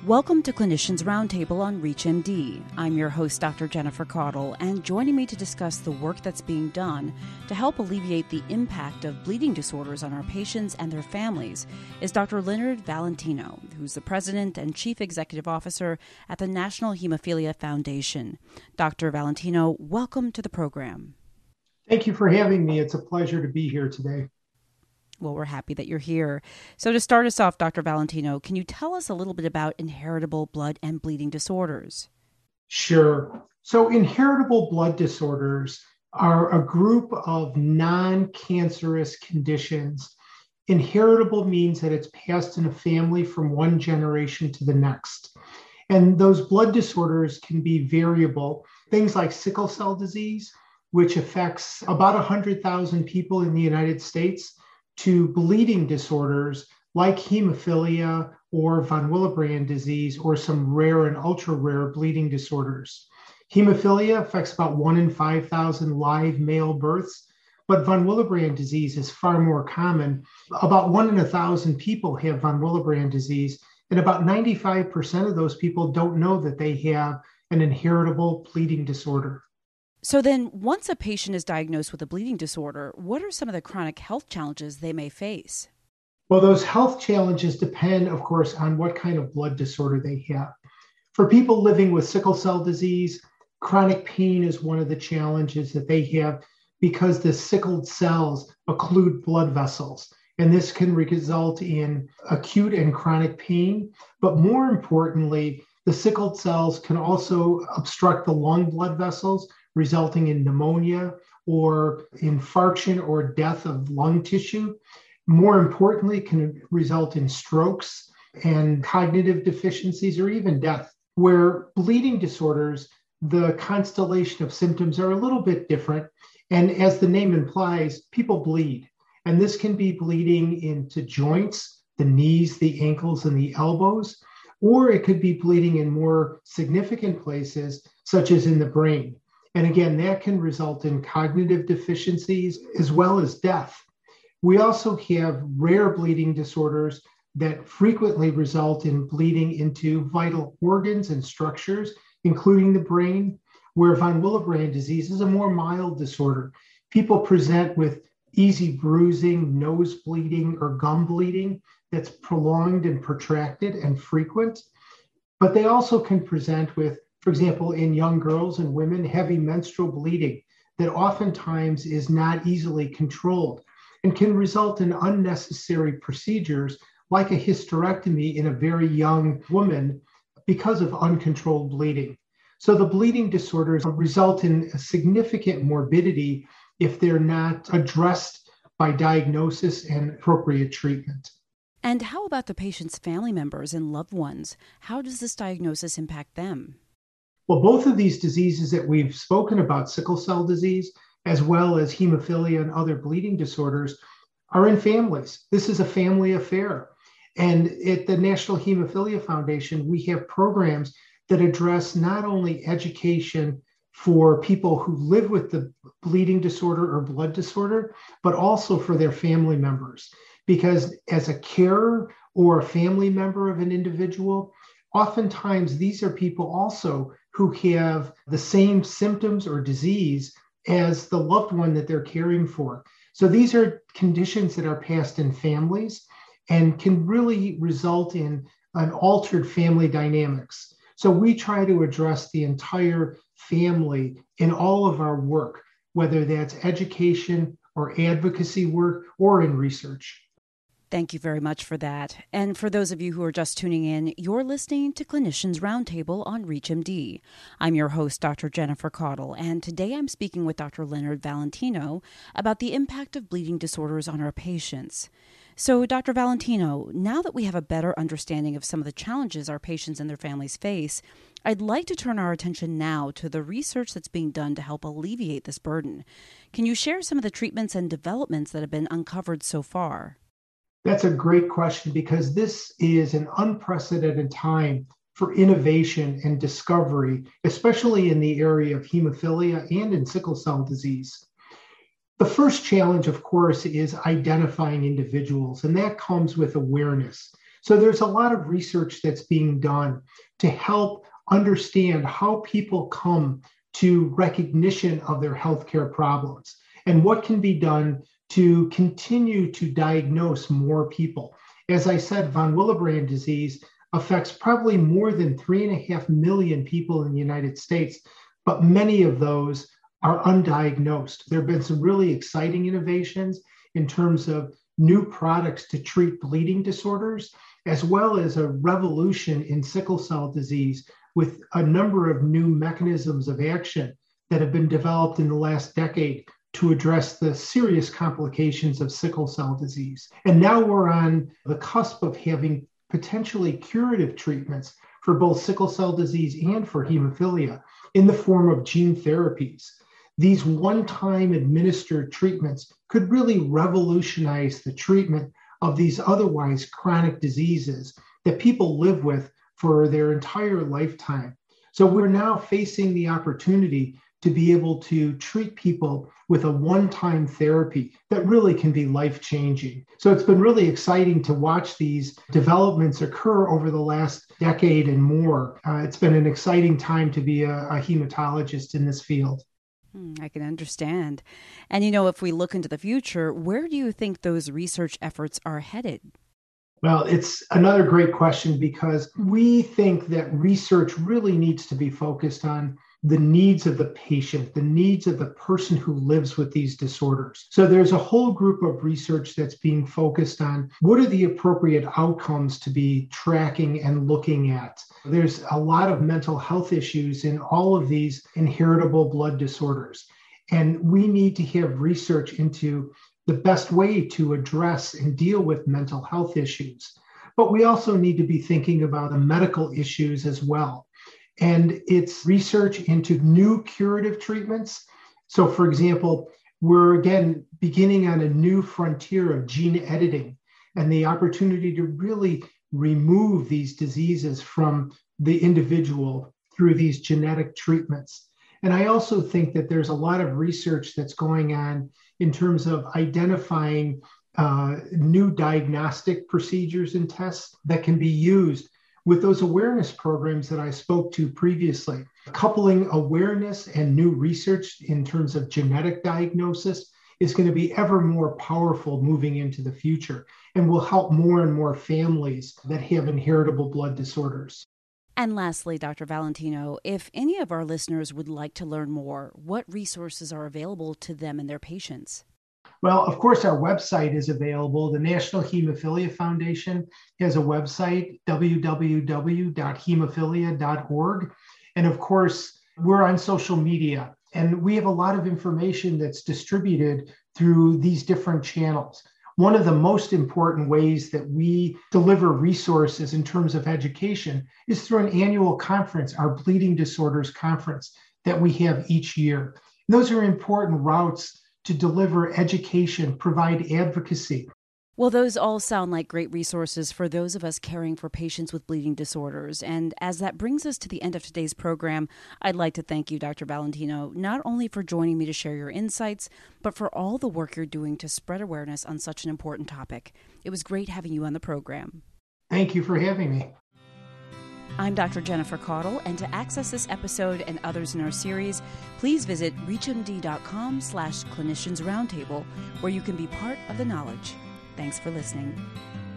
Welcome to Clinicians Roundtable on ReachMD. I'm your host, Dr. Jennifer Caudle, and joining me to discuss the work that's being done to help alleviate the impact of bleeding disorders on our patients and their families is Dr. Leonard Valentino, who's the President and Chief Executive Officer at the National Hemophilia Foundation. Dr. Valentino, welcome to the program. Thank you for having me. It's a pleasure to be here today. Well, we're happy that you're here. So to start us off, Dr. Valentino, can you tell us a little bit about inheritable blood and bleeding disorders? Sure. So inheritable blood disorders are a group of non-cancerous conditions. Inheritable means that it's passed in a family from one generation to the next. And those blood disorders can be variable. Things like sickle cell disease, which affects about 100,000 people in the United States, to bleeding disorders like hemophilia or von Willebrand disease or some rare and ultra-rare bleeding disorders. Hemophilia affects about 1 in 5,000 live male births, but von Willebrand disease is far more common. About 1 in 1,000 people have von Willebrand disease, and about 95% of those people don't know that they have an inheritable bleeding disorder. So then, once a patient is diagnosed with a bleeding disorder, what are some of the chronic health challenges they may face? Well, those health challenges depend, of course, on what kind of blood disorder they have. For people living with sickle cell disease, chronic pain is one of the challenges that they have because the sickled cells occlude blood vessels. And this can result in acute and chronic pain. But more importantly, the sickled cells can also obstruct the lung blood vessels, resulting in pneumonia or infarction or death of lung tissue. More importantly, can result in strokes and cognitive deficiencies or even death. Where bleeding disorders, the constellation of symptoms are a little bit different. And as the name implies, people bleed. And this can be bleeding into joints, the knees, the ankles, and the elbows, or it could be bleeding in more significant places, such as in the brain. And again, that can result in cognitive deficiencies as well as death. We also have rare bleeding disorders that frequently result in bleeding into vital organs and structures, including the brain, where von Willebrand disease is a more mild disorder. People present with easy bruising, nose bleeding, or gum bleeding that's prolonged and protracted and frequent. But they also can present with, for example, in young girls and women, heavy menstrual bleeding that oftentimes is not easily controlled and can result in unnecessary procedures like a hysterectomy in a very young woman because of uncontrolled bleeding. So the bleeding disorders result in a significant morbidity if they're not addressed by diagnosis and appropriate treatment. And how about the patient's family members and loved ones? How does this diagnosis impact them? Well, both of these diseases that we've spoken about, sickle cell disease, as well as hemophilia and other bleeding disorders, are in families. This is a family affair. And at the National Hemophilia Foundation, we have programs that address not only education for people who live with the bleeding disorder or blood disorder, but also for their family members. Because as a carer or a family member of an individual, oftentimes these are people also who have the same symptoms or disease as the loved one that they're caring for. So these are conditions that are passed in families and can really result in an altered family dynamics. So we try to address the entire family in all of our work, whether that's education or advocacy work or in research. Thank you very much for that. And for those of you who are just tuning in, you're listening to Clinicians Roundtable on ReachMD. I'm your host, Dr. Jennifer Caudle, and today I'm speaking with Dr. Leonard Valentino about the impact of bleeding disorders on our patients. So, Dr. Valentino, now that we have a better understanding of some of the challenges our patients and their families face, I'd like to turn our attention now to the research that's being done to help alleviate this burden. Can you share some of the treatments and developments that have been uncovered so far? That's a great question because this is an unprecedented time for innovation and discovery, especially in the area of hemophilia and in sickle cell disease. The first challenge, of course, is identifying individuals, and that comes with awareness. So there's a lot of research that's being done to help understand how people come to recognition of their healthcare problems and what can be done to continue to diagnose more people. As I said, von Willebrand disease affects probably more than 3.5 million people in the United States, but many of those are undiagnosed. There have been some really exciting innovations in terms of new products to treat bleeding disorders, as well as a revolution in sickle cell disease with a number of new mechanisms of action that have been developed in the last decade to address the serious complications of sickle cell disease. And now we're on the cusp of having potentially curative treatments for both sickle cell disease and for hemophilia in the form of gene therapies. These one-time administered treatments could really revolutionize the treatment of these otherwise chronic diseases that people live with for their entire lifetime. So we're now facing the opportunity to be able to treat people with a one-time therapy that really can be life-changing. So it's been really exciting to watch these developments occur over the last decade and more. It's been an exciting time to be a hematologist in this field. I can understand. And, if we look into the future, where do you think those research efforts are headed? Well, it's another great question because we think that research really needs to be focused on the needs of the patient, the needs of the person who lives with these disorders. So there's a whole group of research that's being focused on what are the appropriate outcomes to be tracking and looking at. There's a lot of mental health issues in all of these inheritable blood disorders. And we need to have research into the best way to address and deal with mental health issues. But we also need to be thinking about the medical issues as well. And it's research into new curative treatments. So, for example, we're again beginning on a new frontier of gene editing and the opportunity to really remove these diseases from the individual through these genetic treatments. And I also think that there's a lot of research that's going on in terms of identifying new diagnostic procedures and tests that can be used with those awareness programs that I spoke to previously. Coupling awareness and new research in terms of genetic diagnosis is going to be ever more powerful moving into the future and will help more and more families that have inheritable blood disorders. And lastly, Dr. Valentino, if any of our listeners would like to learn more, what resources are available to them and their patients? Well, of course, our website is available. The National Hemophilia Foundation has a website, www.hemophilia.org. And of course, we're on social media, and we have a lot of information that's distributed through these different channels. One of the most important ways that we deliver resources in terms of education is through an annual conference, our Bleeding Disorders Conference that we have each year. And those are important routes to deliver education, provide advocacy. Well, those all sound like great resources for those of us caring for patients with bleeding disorders. And as that brings us to the end of today's program, I'd like to thank you, Dr. Valentino, not only for joining me to share your insights, but for all the work you're doing to spread awareness on such an important topic. It was great having you on the program. Thank you for having me. I'm Dr. Jennifer Caudle, and to access this episode and others in our series, please visit reachmd.com/cliniciansroundtable, where you can be part of the knowledge. Thanks for listening.